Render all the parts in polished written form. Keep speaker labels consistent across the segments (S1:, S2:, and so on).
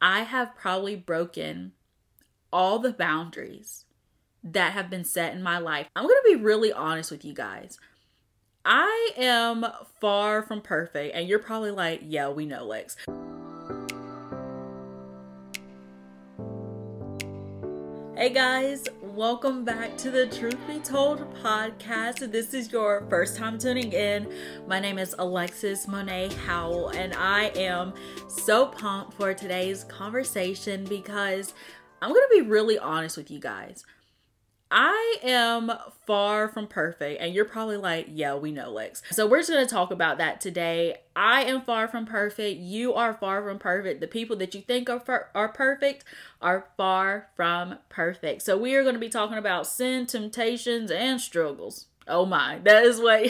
S1: I have probably broken all the boundaries that have been set in my life. I'm going to be really honest with you guys. I am far from perfect, and you're probably like, yeah, we know, Lex. Hey guys, welcome back to the Truth Be Told podcast. This is your first time tuning in. My name is Alexis Monet Howell, and I am so pumped for today's conversation because I'm going to be really honest with you guys. I am far from perfect, and you're probably like, yeah, we know, Lex. So we're just going to talk about that today. I am far from perfect. You are far from perfect. The people that you think are perfect are far from perfect. So we are going to be talking about sin, temptations, and struggles. Oh my, that is what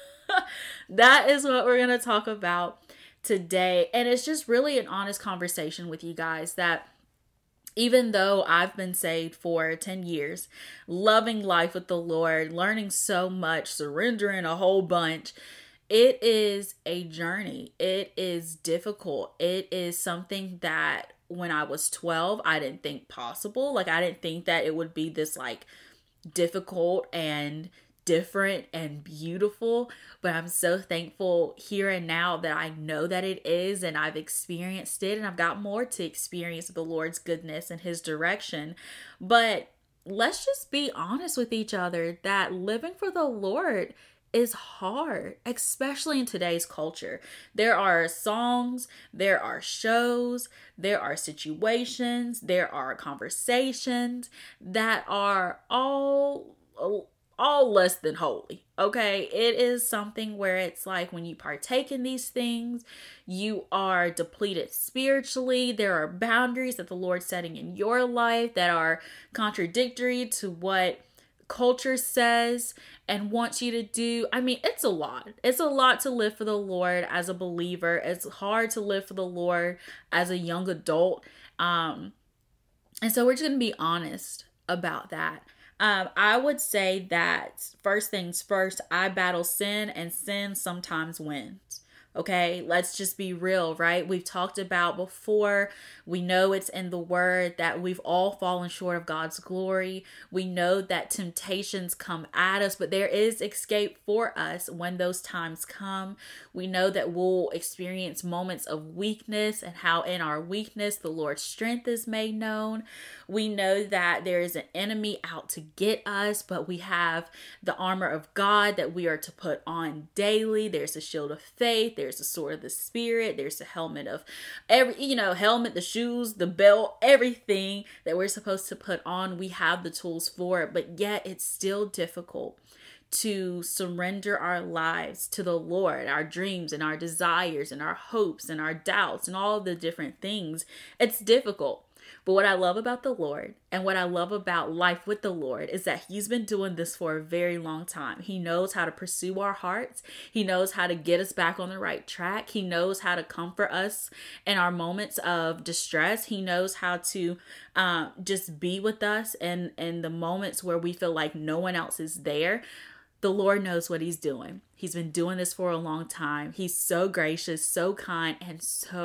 S1: we're going to talk about today. And it's just really an honest conversation with you guys that even though I've been saved for 10 years, loving life with the Lord, learning so much, surrendering a whole bunch, it is a journey. It is difficult. It is something that when I was 12, I didn't think possible. I didn't think that it would be this difficult and different and beautiful, but I'm so thankful here and now that I know that it is, and I've experienced it, and I've got more to experience the Lord's goodness and His direction. But let's just be honest with each other that living for the Lord is hard, especially in today's culture. There are songs, there are shows, there are situations, there are conversations that are all less than holy. Okay, it is something where it's like when you partake in these things, you are depleted spiritually. There are boundaries that the Lord's setting in your life that are contradictory to what culture says and wants you to do. I mean, it's a lot. It's a lot to live for the Lord as a believer. It's hard to live for the Lord as a young adult. And so we're just going to be honest about that. I would say that first things first, I battle sin, and sin sometimes wins. Okay, let's just be real, right? We've talked about before, we know it's in the word that we've all fallen short of God's glory. We know that temptations come at us, but there is escape for us when those times come. We know that we'll experience moments of weakness, and how in our weakness, the Lord's strength is made known. We know that there is an enemy out to get us, but we have the armor of God that we are to put on daily. There's a shield of faith. There's a sword of the Spirit. There's a helmet of helmet, the shoes, the belt, everything that we're supposed to put on. We have the tools for it, but yet it's still difficult to surrender our lives to the Lord, our dreams and our desires and our hopes and our doubts and all the different things. It's difficult. But what I love about the Lord and what I love about life with the Lord is that He's been doing this for a very long time. He knows how to pursue our hearts. He knows how to get us back on the right track. He knows how to comfort us in our moments of distress. He knows how to just be with us in the moments where we feel like no one else is there. The Lord knows what He's doing. He's been doing this for a long time. He's so gracious, so kind, and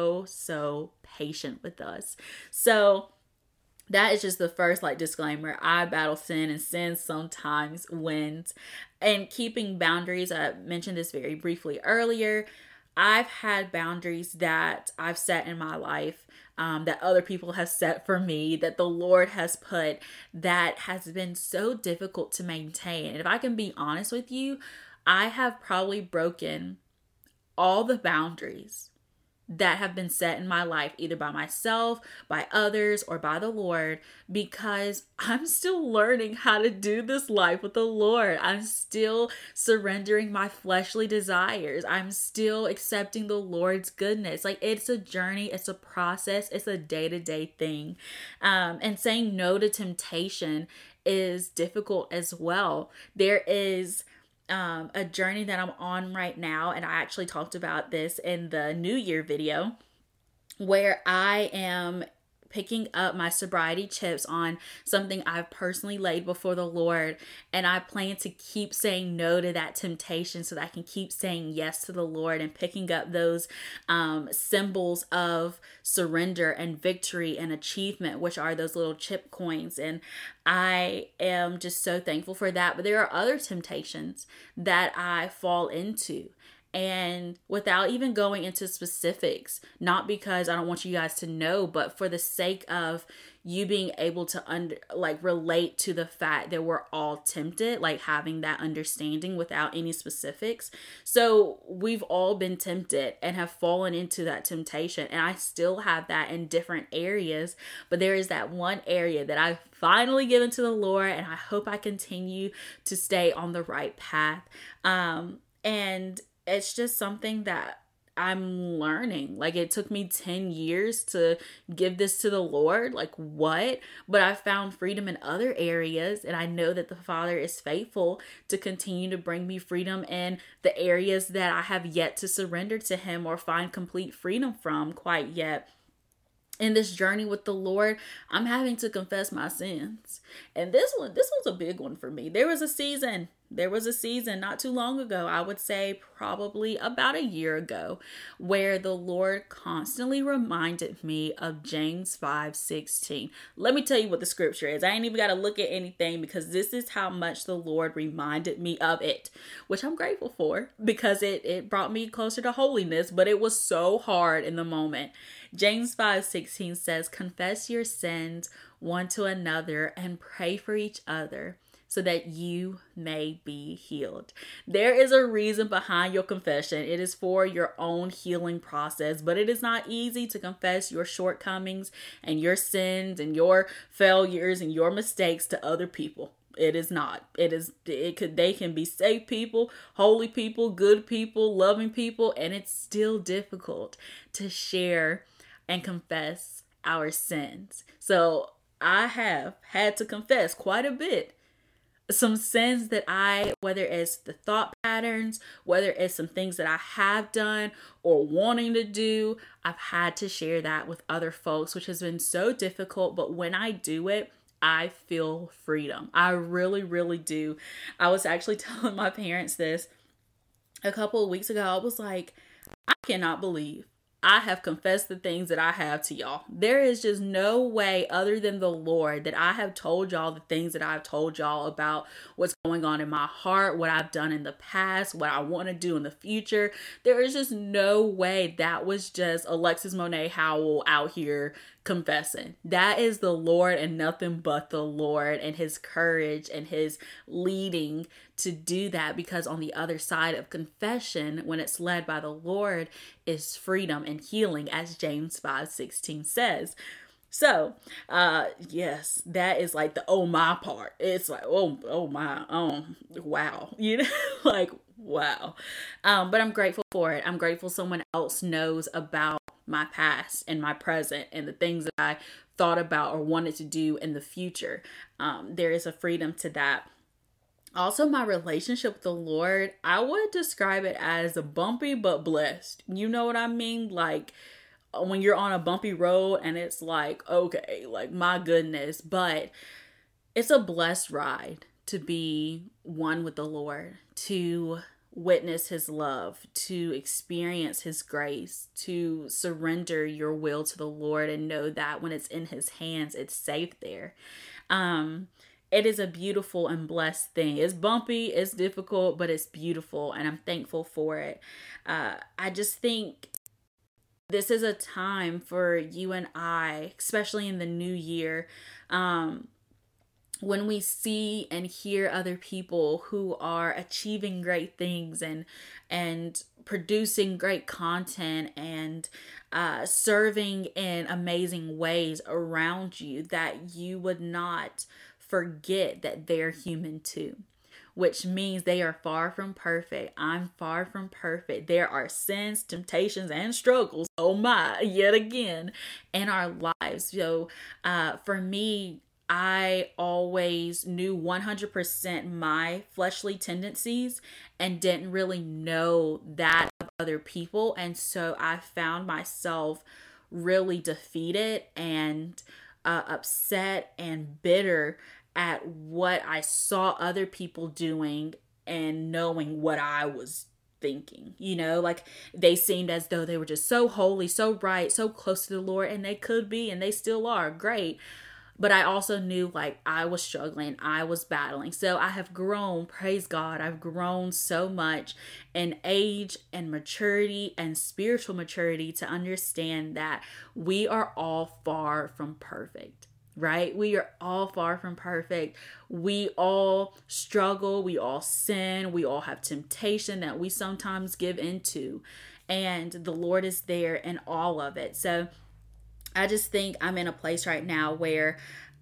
S1: so patient with us. So that is just the first disclaimer. I battle sin, and sin sometimes wins. And keeping boundaries, I mentioned this very briefly earlier. I've had boundaries that I've set in my life, that other people have set for me, that the Lord has put, that has been so difficult to maintain. And if I can be honest with you, I have probably broken all the boundaries that have been set in my life, either by myself, by others, or by the Lord, because I'm still learning how to do this life with the Lord. I'm still surrendering my fleshly desires. I'm still accepting the Lord's goodness. It's a journey, it's a process, it's a day-to-day thing. And saying no to temptation is difficult as well. There is a journey that I'm on right now, and I actually talked about this in the New Year video, where I am picking up my sobriety chips on something I've personally laid before the Lord. And I plan to keep saying no to that temptation so that I can keep saying yes to the Lord and picking up those symbols of surrender and victory and achievement, which are those little chip coins. And I am just so thankful for that. But there are other temptations that I fall into. And without even going into specifics, not because I don't want you guys to know, but for the sake of you being able to relate to the fact that we're all tempted, like having that understanding without any specifics. So we've all been tempted and have fallen into that temptation. And I still have that in different areas, but there is that one area that I've finally given to the Lord, and I hope I continue to stay on the right path. And it's just something that I'm learning. Like, it took me 10 years to give this to the Lord. Like, what? But I found freedom in other areas. And I know that the Father is faithful to continue to bring me freedom in the areas that I have yet to surrender to Him or find complete freedom from quite yet. In this journey with the Lord, I'm having to confess my sins. And this was a big one for me. There was a season not too long ago, I would say probably about a year ago, where the Lord constantly reminded me of James 5:16. Let me tell you what the scripture is. I ain't even got to look at anything, because this is how much the Lord reminded me of it, which I'm grateful for, because it brought me closer to holiness, but it was so hard in the moment. James 5:16 says, "Confess your sins one to another and pray for each other, so that you may be healed." There is a reason behind your confession. It is for your own healing process, but it is not easy to confess your shortcomings and your sins and your failures and your mistakes to other people. It is not. They can be safe people, holy people, good people, loving people, and it's still difficult to share and confess our sins. So I have had to confess quite a bit. Some sins that whether it's the thought patterns, whether it's some things that I have done or wanting to do, I've had to share that with other folks, which has been so difficult. But when I do it, I feel freedom. I really, really do. I was actually telling my parents this a couple of weeks ago. I was like, I cannot believe I have confessed the things that I have to y'all. There is just no way other than the Lord that I have told y'all the things that I've told y'all about what's going on in my heart, what I've done in the past, what I want to do in the future. There is just no way that was just Alexis Monet Howell out here confessing. That is the Lord and nothing but the Lord, and His courage and His leading to do that, because on the other side of confession, when it's led by the Lord, is freedom and healing, as James 5:16 says. So, yes, that is like the oh my part. It's like, oh my, wow, like, wow. But I'm grateful for it. I'm grateful someone else knows about my past and my present and the things that I thought about or wanted to do in the future. There is a freedom to that. Also, my relationship with the Lord, I would describe it as a bumpy but blessed. You know what I mean? Like, when you're on a bumpy road and it's like, okay, like, my goodness, but it's a blessed ride to be one with the Lord, to witness His love, to experience His grace, to surrender your will to the Lord and know that when it's in His hands, it's safe there. It is a beautiful and blessed thing. It's bumpy, it's difficult, but it's beautiful, and I'm thankful for it. I just think this is a time for you and I, especially in the new year, when we see and hear other people who are achieving great things and producing great content and serving in amazing ways around you, that you would not forget that they're human too, which means they are far from perfect. I'm far from perfect. There are sins, temptations, and struggles, oh my, yet again, in our lives. So for me, I always knew 100% my fleshly tendencies and didn't really know that of other people. And so I found myself really defeated and upset and bitter at what I saw other people doing and knowing what I was thinking. Like they seemed as though they were just so holy, so right, so close to the Lord, and they could be, and they still are great. But I also knew like I was struggling, I was battling. So I have grown, praise God, I've grown so much in age and maturity and spiritual maturity to understand that we are all far from perfect. Right? We are all far from perfect. We all struggle. We all sin. We all have temptation that we sometimes give into. And the Lord is there in all of it. So I just think I'm in a place right now where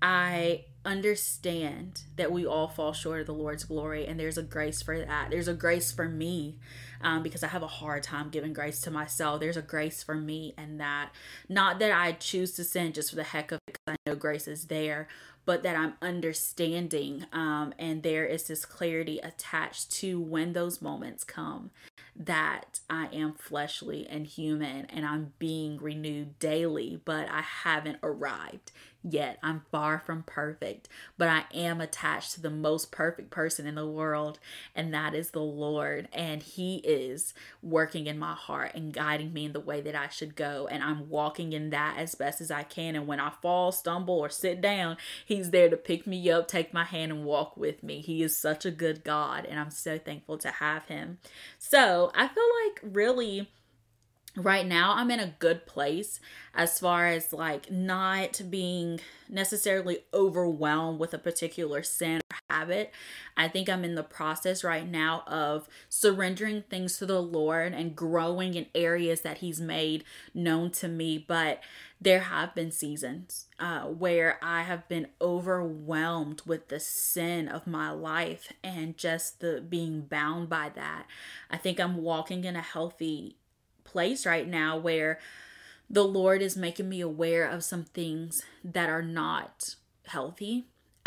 S1: I understand that we all fall short of the Lord's glory, and there's a grace for that. There's a grace for me because I have a hard time giving grace to myself. There's a grace for me, and that not that I choose to sin just for the heck of it because I know grace is there, but that I'm understanding and there is this clarity attached to when those moments come that I am fleshly and human and I'm being renewed daily, but I haven't arrived yet. I'm far from perfect, but I am attached to the most perfect person in the world, and that is the Lord. And He is working in my heart and guiding me in the way that I should go. And I'm walking in that as best as I can. And when I fall, stumble, or sit down, He's there to pick me up, take my hand, and walk with me. He is such a good God, and I'm so thankful to have Him. So I feel like really right now I'm in a good place as far as like not being necessarily overwhelmed with a particular sin or habit. I think I'm in the process right now of surrendering things to the Lord and growing in areas that He's made known to me. But there have been seasons where I have been overwhelmed with the sin of my life and just the being bound by that. I think I'm walking in a healthy place right now where the Lord is making me aware of some things that are not healthy.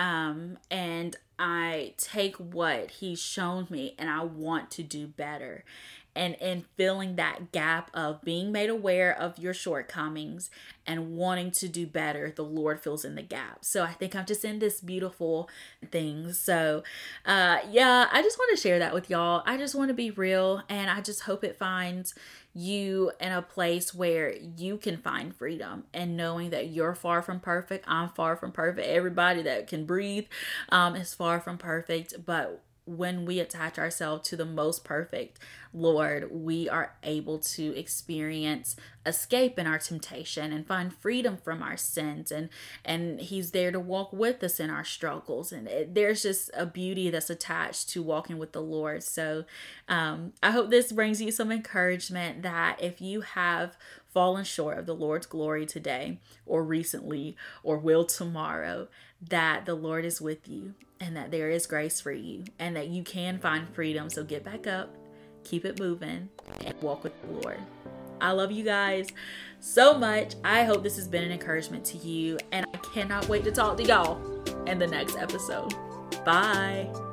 S1: And I take what He's shown me and I want to do better. And in filling that gap of being made aware of your shortcomings and wanting to do better, the Lord fills in the gap. So I think I'm just in this beautiful thing. So I just want to share that with y'all. I just want to be real, and I just hope it finds you in a place where you can find freedom and knowing that you're far from perfect. I'm far from perfect. Everybody that can breathe is far from perfect. But when we attach ourselves to the most perfect Lord, we are able to experience escape in our temptation and find freedom from our sins, and He's there to walk with us in our struggles, and there's just a beauty that's attached to walking with the Lord. So I hope this brings you some encouragement that if you have fallen short of the Lord's glory today or recently or will tomorrow, that the Lord is with you and that there is grace for you and that you can find freedom. So get back up, keep it moving, and walk with the Lord. I love you guys so much. I hope this has been an encouragement to you, and I cannot wait to talk to y'all in the next episode. Bye.